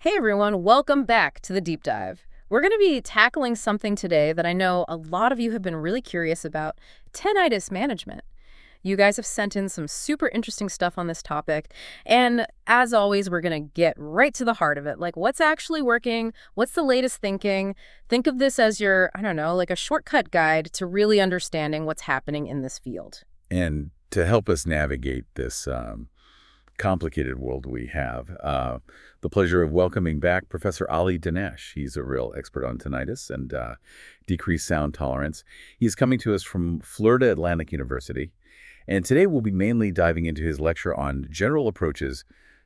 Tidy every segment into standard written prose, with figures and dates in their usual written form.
Hey everyone, welcome back to the Deep Dive. We're going to be tackling something today that I know a lot of you have been really curious about: tinnitus management. You guys have sent in some super interesting stuff on this topic, and as always, we're going to get right to the heart of it. Like, what's actually working? What's the latest thinking? Think of this as your, I don't know, like a shortcut guide to really understanding what's happening in this field. And to help us navigate this complicated world we have, the pleasure of welcoming back Professor Ali Dinesh. He's a real expert on tinnitus and decreased sound tolerance. He's coming to us from Florida Atlantic University. And today we'll be mainly diving into his lecture on general approaches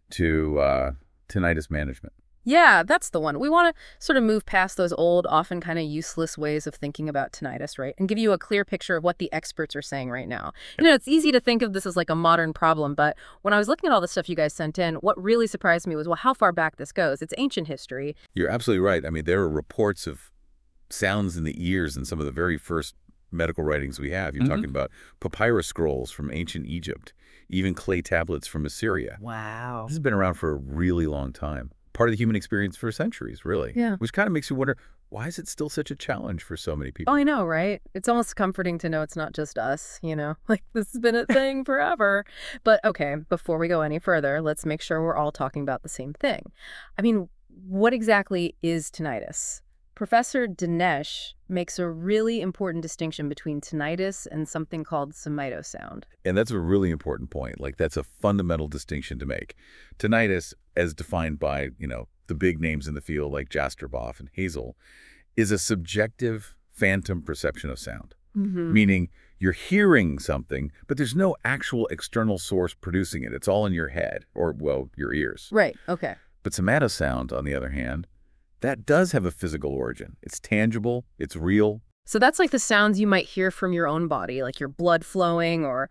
to tinnitus management. Yeah, that's the one. We want to sort of move past those old, often kind of useless ways of thinking about tinnitus, right? And give you a clear picture of what the experts are saying right now. It's easy to think of this as like a modern problem, but when I was looking at all the stuff you guys sent in, what really surprised me was, well, how far back this goes. It's ancient history. You're absolutely right. I mean, there are reports of sounds in the ears in some of the very first medical writings we have. You're talking about papyrus scrolls from ancient Egypt, even clay tablets from Assyria. Wow. This has been around for a really long time. Part of the human experience for centuries, really. Yeah. Which kind of makes you wonder, why is it still such a challenge for so many people? Oh, I know, right? It's almost comforting to know it's not just us, like this has been a thing forever. But okay, before we go any further, let's make sure we're all talking about the same thing. I mean, what exactly is tinnitus? Professor Dinesh makes a really important distinction between tinnitus and something called somatosound. And that's a really important point. Like, that's a fundamental distinction to make. Tinnitus, as defined by, the big names in the field like Jastreboff and Hazel, is a subjective phantom perception of sound. Meaning you're hearing something, but there's no actual external source producing it. It's all in your head or, well, your ears. Right, okay. But somatosound, on the other hand, that does have a physical origin. It's tangible, it's real. So that's like the sounds you might hear from your own body, like your blood flowing or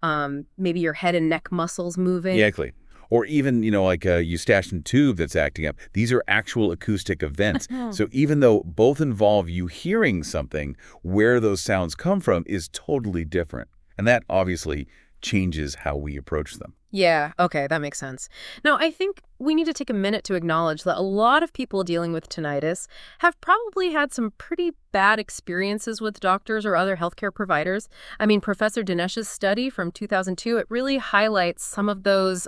maybe your head and neck muscles moving. Yeah, exactly. Or even, like a eustachian tube that's acting up. These are actual acoustic events. So even though both involve you hearing something, where those sounds come from is totally different. And that obviously changes how we approach them. Yeah, okay, that makes sense. Now, I think we need to take a minute to acknowledge that a lot of people dealing with tinnitus have probably had some pretty bad experiences with doctors or other healthcare providers. I mean, Professor Dinesh's study from 2002, it really highlights some of those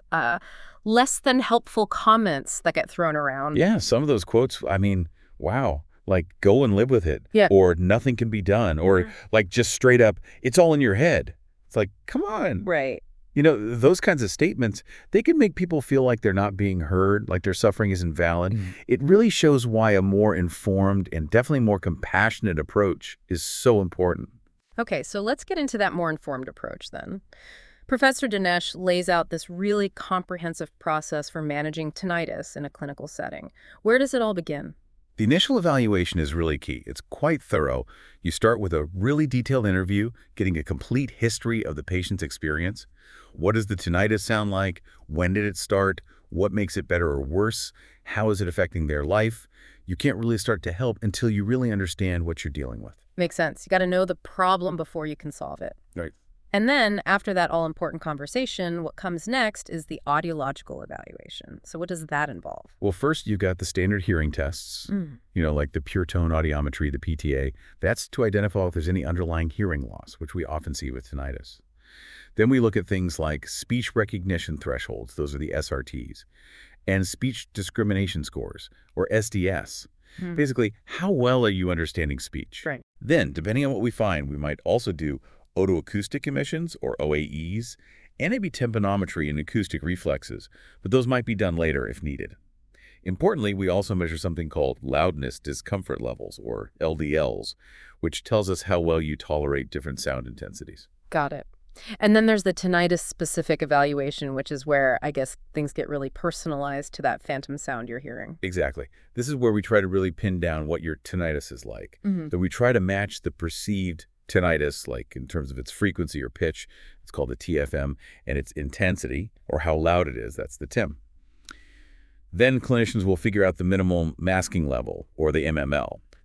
less than helpful comments that get thrown around. Yeah, some of those quotes, I mean, wow. Like, go and live with it. Yeah. Or nothing can be done. Or like just straight up, it's all in your head. It's like, come on. Right. Those kinds of statements, they can make people feel like they're not being heard, like their suffering isn't valid. It really shows why a more informed and definitely more compassionate approach is so important. Okay, so let's get into that more informed approach then. Professor Dinesh lays out this really comprehensive process for managing tinnitus in a clinical setting. Where does it all begin? The initial evaluation is really key. It's quite thorough. You start with a really detailed interview, getting a complete history of the patient's experience. What does the tinnitus sound like? When did it start? What makes it better or worse? How is it affecting their life? You can't really start to help until you really understand what you're dealing with. Makes sense. You got to know the problem before you can solve it. Right. And then, after that all-important conversation, what comes next is the audiological evaluation. So what does that involve? Well, first, you've got the standard hearing tests, like the pure tone audiometry, the PTA. That's to identify if there's any underlying hearing loss, which we often see with tinnitus. Then we look at things like speech recognition thresholds, those are the SRTs, and speech discrimination scores, or SDS. Basically, how well are you understanding speech? Right. Then, depending on what we find, we might also do otoacoustic emissions, or OAEs, and maybe tympanometry and acoustic reflexes, but those might be done later if needed. Importantly, we also measure something called loudness discomfort levels, or LDLs, which tells us how well you tolerate different sound intensities. Got it. And then there's the tinnitus-specific evaluation, which is where, I guess, things get really personalized to that phantom sound you're hearing. Exactly. This is where we try to really pin down what your tinnitus is like. So we try to match the perceived tinnitus, like in terms of its frequency or pitch, it's called the TFM, and its intensity, or how loud it is, that's the TIM. Then clinicians will figure out the minimal masking level, or the MML.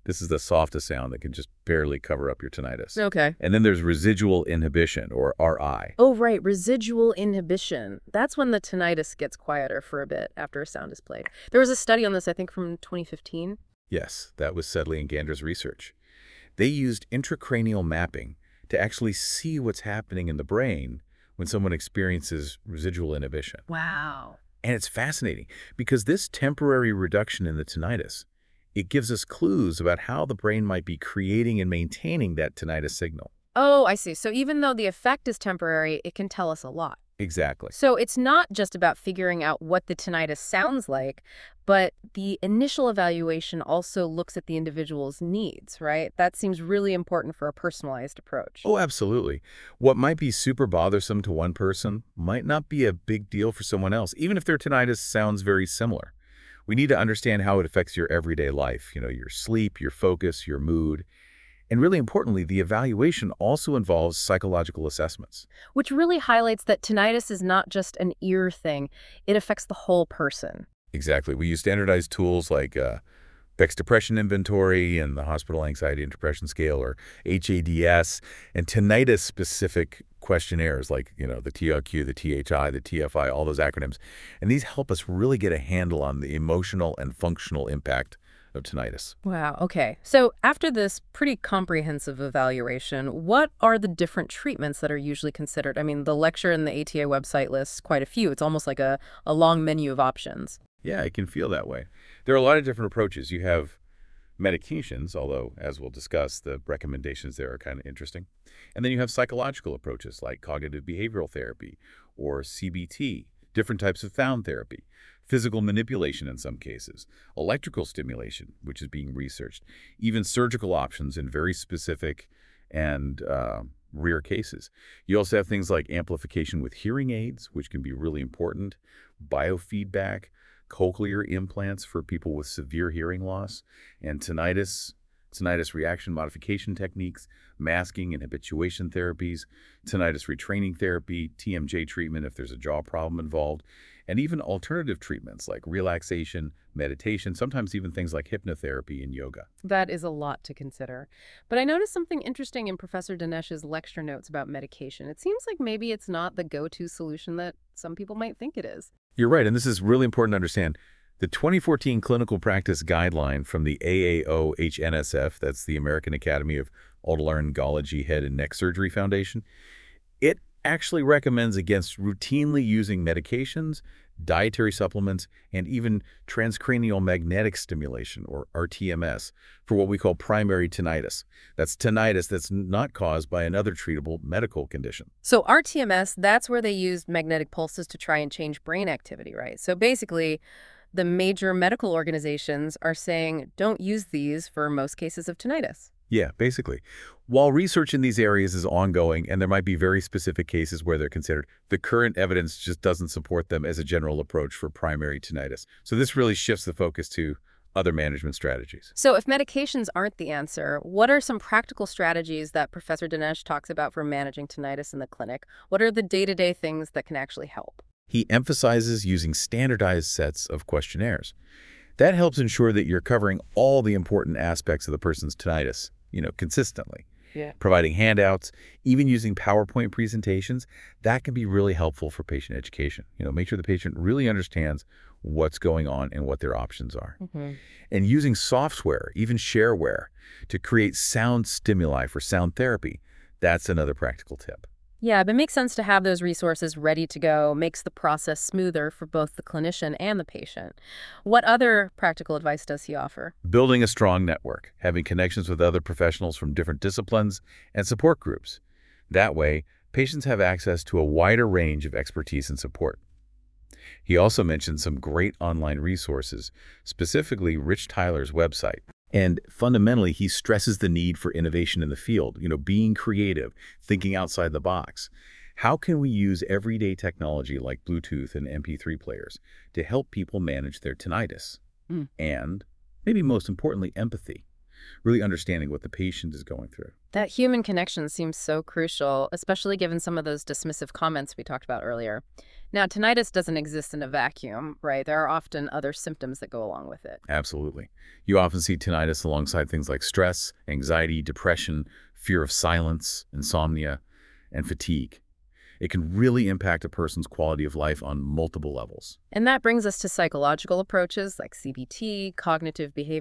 This is the softest sound that can just barely cover up your tinnitus. Okay. And then there's residual inhibition, or RI. Oh, right, residual inhibition. That's when the tinnitus gets quieter for a bit after a sound is played. There was a study on this, I think, from 2015. Yes, that was Sedley and Gander's research. They used intracranial mapping to actually see what's happening in the brain when someone experiences residual inhibition. Wow. And it's fascinating because this temporary reduction in the tinnitus, it gives us clues about how the brain might be creating and maintaining that tinnitus signal. Oh, I see. So even though the effect is temporary, it can tell us a lot. Exactly. So it's not just about figuring out what the tinnitus sounds like, but the initial evaluation also looks at the individual's needs, right? That seems really important for a personalized approach. Oh, absolutely. What might be super bothersome to one person might not be a big deal for someone else, even if their tinnitus sounds very similar. We need to understand how it affects your everyday life, your sleep, your focus, your mood. And really importantly, the evaluation also involves psychological assessments. Which really highlights that tinnitus is not just an ear thing. It affects the whole person. Exactly. We use standardized tools like Beck's Depression Inventory and the Hospital Anxiety and Depression Scale, or HADS, and tinnitus-specific questionnaires like, the TRQ, the THI, the TFI, all those acronyms. And these help us really get a handle on the emotional and functional impact of tinnitus. Wow, okay. So after this pretty comprehensive evaluation, what are the different treatments that are usually considered? I mean, the lecture and the ATA website lists quite a few. It's almost like a long menu of options. Yeah, it can feel that way. There are a lot of different approaches. You have medications, although, as we'll discuss, the recommendations there are kind of interesting. And then you have psychological approaches like cognitive behavioral therapy or CBT, different types of sound therapy, physical manipulation in some cases, electrical stimulation, which is being researched, even surgical options in very specific and rare cases. You also have things like amplification with hearing aids, which can be really important, biofeedback, cochlear implants for people with severe hearing loss, and tinnitus reaction modification techniques, masking and habituation therapies, tinnitus retraining therapy, TMJ treatment if there's a jaw problem involved, and even alternative treatments like relaxation, meditation, sometimes even things like hypnotherapy and yoga. That is a lot to consider. But I noticed something interesting in Professor Dinesh's lecture notes about medication. It seems like maybe it's not the go-to solution that some people might think it is. You're right, and this is really important to understand. The 2014 Clinical Practice Guideline from the AAO-HNSF, that's the American Academy of Otolaryngology Head and Neck Surgery Foundation, it actually recommends against routinely using medications, dietary supplements, and even transcranial magnetic stimulation, or RTMS, for what we call primary tinnitus. That's tinnitus that's not caused by another treatable medical condition. So RTMS, that's where they used magnetic pulses to try and change brain activity, right? So basically, the major medical organizations are saying don't use these for most cases of tinnitus. Yeah, basically. While research in these areas is ongoing, and there might be very specific cases where they're considered, the current evidence just doesn't support them as a general approach for primary tinnitus. So this really shifts the focus to other management strategies. So if medications aren't the answer, what are some practical strategies that Professor Dinesh talks about for managing tinnitus in the clinic? What are the day-to-day things that can actually help? He emphasizes using standardized sets of questionnaires. That helps ensure that you're covering all the important aspects of the person's tinnitus, consistently. Yeah. Providing handouts, even using PowerPoint presentations, that can be really helpful for patient education. Make sure the patient really understands what's going on and what their options are. Mm-hmm. And using software, even shareware, to create sound stimuli for sound therapy, that's another practical tip. Yeah, but it makes sense to have those resources ready to go, makes the process smoother for both the clinician and the patient. What other practical advice does he offer? Building a strong network, having connections with other professionals from different disciplines and support groups. That way, patients have access to a wider range of expertise and support. He also mentioned some great online resources, specifically Rich Tyler's website. And fundamentally, he stresses the need for innovation in the field, being creative, thinking outside the box. How can we use everyday technology like Bluetooth and MP3 players to help people manage their tinnitus? And, maybe most importantly, empathy. really understanding what the patient is going through. That human connection seems so crucial, especially given some of those dismissive comments we talked about earlier. Now, tinnitus doesn't exist in a vacuum, right? There are often other symptoms that go along with it. Absolutely. You often see tinnitus alongside things like stress, anxiety, depression, fear of silence, insomnia, and fatigue. It can really impact a person's quality of life on multiple levels. And that brings us to psychological approaches like CBT, cognitive behavioral